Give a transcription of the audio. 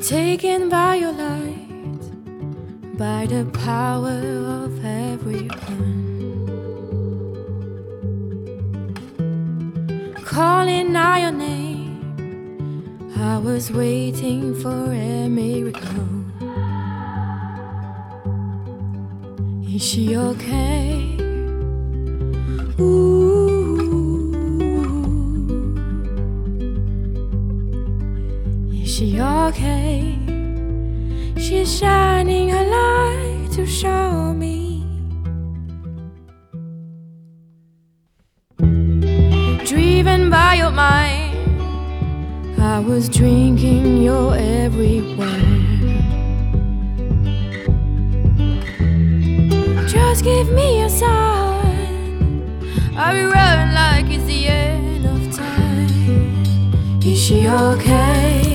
Taken by your light, by the power of everyone. Calling out your name, I was waiting for a miracle. Is she okay? Ooh. Is she okay? She's shining her light to show me. Driven by your mind, I was drinking your every word. Just give me a sign, I'll be running like it's the end of time. Is she okay?